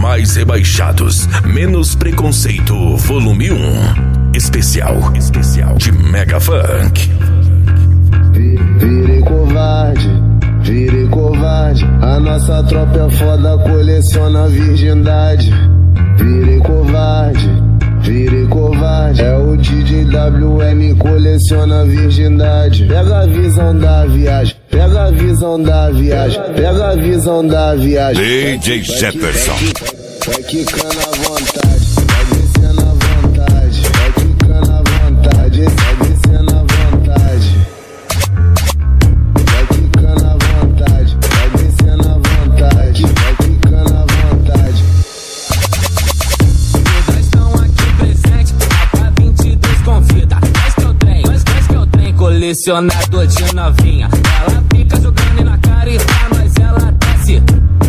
Mais rebaixados, menos preconceito, volume 1. Especial de Mega Funk. Virei covarde. A nossa tropa é foda, coleciona virgindade. Virei covarde. É o DJ WM, coleciona virgindade. Pega a visão da viagem. DJ Jefferson. Vai quicando à vontade, vai descendo à vontade. Vai quicando à vontade, vai descendo à vontade. Vai quicando à vontade, vai descendo à vontade. Vai quicando à vontade. Todas estão aqui presentes, pra 22 convida. Faz que eu trem, colecionador de novinha. Ela fica jogando na cara e pra nós ela desce,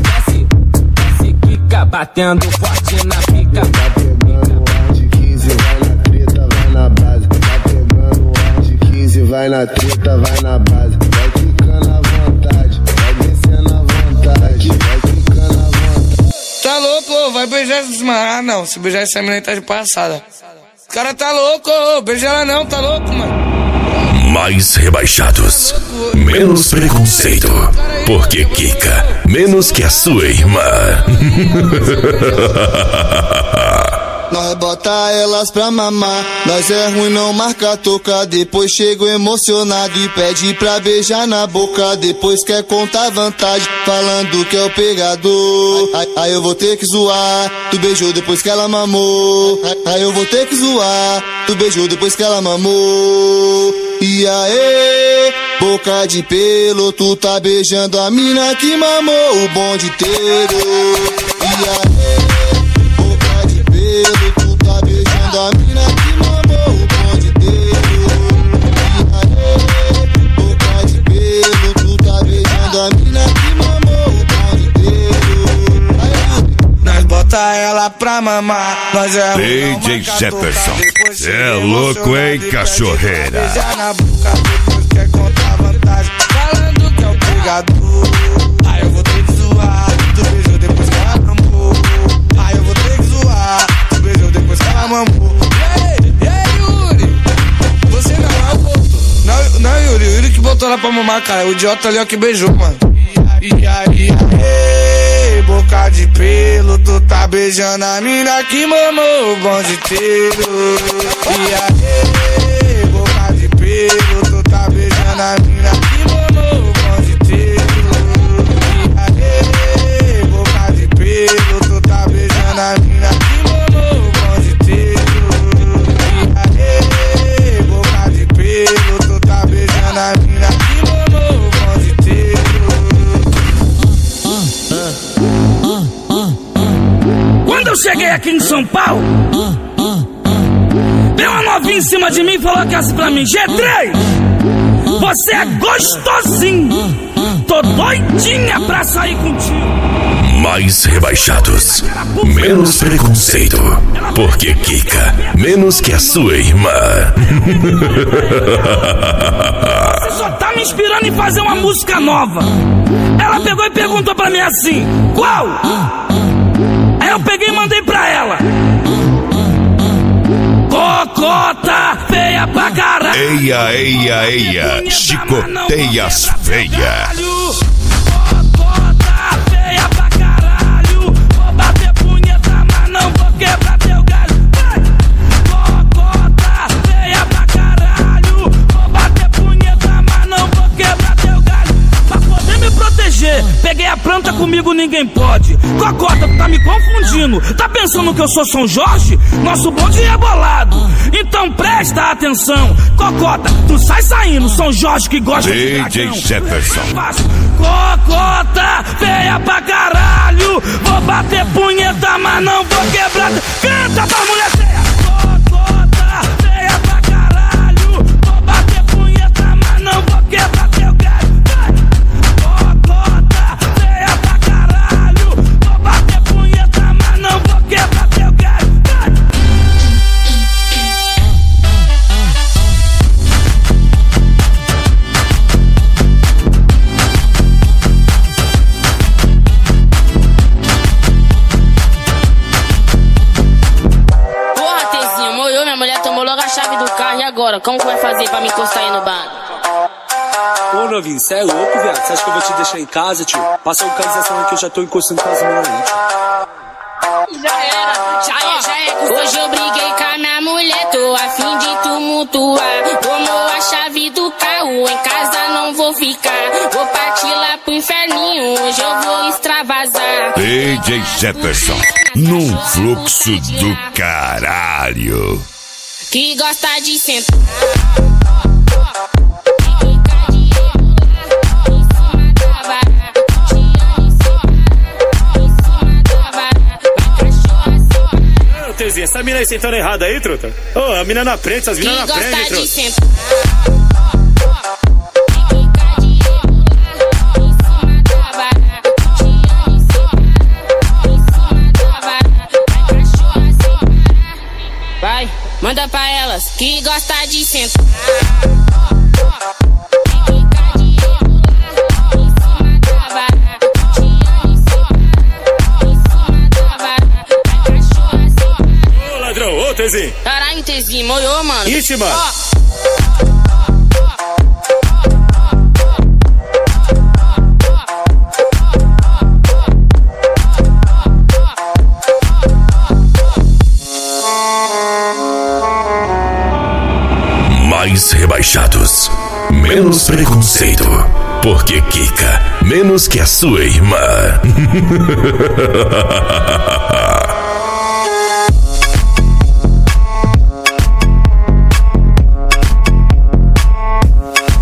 quica, batendo forte na pica. Tá pegando o ar de 15, vai na treta, vai na base. Tá pegando o ar de 15, vai na treta, vai na base. Vai quicando à vontade, vai descendo à vontade. Vai quicando à vontade. Tá louco, vai beijar essa mano. Ah não, se beijar essa menina tá de passada. O cara tá louco, beija ela não, tá louco, mano. Mais rebaixados, menos preconceito, porque quica menos que a sua irmã. Nós bota elas pra mamar, nós é ruim, não marca toca. Depois chego emocionado e pede pra beijar na boca. Depois quer contar vantagem, falando que é o pegador. Aí eu vou ter que zoar, tu beijou depois que ela mamou. Aí eu vou ter que zoar, tu beijou depois que ela mamou. E aí, boca de pelo, tu tá beijando a mina que mamou o bonde inteiro. E aí, boca de pelo, tu tá beijando a mina que mamou o bonde inteiro. E aí, boca de pelo, tu tá beijando a mina que mamou o bonde inteiro. Aí, nós bota ela pra mamar, nós é DJ Jefferson, cê é louco, hein, cachorreira? Beijar na boca, depois quer contar vantagem, falando que é o pegador. Aí eu vou ter que zoar, tu beijou depois que ela mamou. Aí eu vou ter que zoar, tu beijou depois que ela mamou. E aí, Yuri? Você não é o boto. Não, Yuri, o Yuri que botou ela pra mamar, cara. O idiota ali, ó, que beijou, mano. E aí, boca de pelo, tu tá beijando a mina que mamou o bonde inteiro. E aí, boca de pelo, tu tá beijando a mina que mamou o bonde inteiro. E aí, boca de pelo, tu tá beijando a mina que mamou o bonde inteiro. E aí, boca de pelo, tu tá beijando a mina que mamou o bonde inteiro. Quando eu cheguei aqui em São Paulo, veio uma novinha em cima de mim e falou que assim pra mim: G3, você é gostosinho, tô doidinha pra sair contigo. Mais rebaixados, menos preconceito, porque quica menos que a sua irmã. Você só tá me inspirando em fazer uma música nova. Ela pegou e perguntou pra mim assim: qual? Aí eu peguei e mandei pra ela: cocota feia pra caralho. Eia, chicoteias feia. Cocota feia pra caralho. Vou bater punheta, mas não vou quebrar teu galho. Cocota feia pra caralho. Vou bater punheta, mas não vou quebrar teu galho. Pra poder me proteger, peguei a planta, comigo ninguém pode. Cocota, tu tá me confundindo. Tá pensando que eu sou São Jorge? Nosso bonde é bolado. Então presta atenção. Cocota, tu sai saindo. São Jorge que gosta de dragão. DJ Jefferson. Cocota feia pra caralho. Vou bater punheta, mas não vou quebrar. Canta pra mulher feia. Cocota feia pra caralho. Vou bater punheta, mas não vou quebrar teu galho. Cocota feia pra caralho. Vou bater punheta, mas não vou quebrar teu galho. E agora, como que vai fazer pra me encostar aí no bar? Ô, novinho, cê é louco, viado? Você acha que eu vou te deixar em casa, tio? Passa a localização aqui, eu já tô encostando com as mãos aí, tio. Já era. Hoje eu briguei com a minha mulher, tô a fim de tumultuar. Tomou a chave do carro, em casa não vou ficar. Vou partir lá pro inferninho, hoje eu vou extravasar. DJ Jefferson, num fluxo do caralho. Que gosta de sentar. Essa mina aí sentando errada aí, truta? Ô, a mina na frente, essas minas na frente, truta. Vai, manda pra elas que gosta de sentar. Ô, Tezinho. Caralho, Tezinho, molhou, mano. Ixi, mano. Mais rebaixados, menos preconceito. Porque Kika, menos que a sua irmã.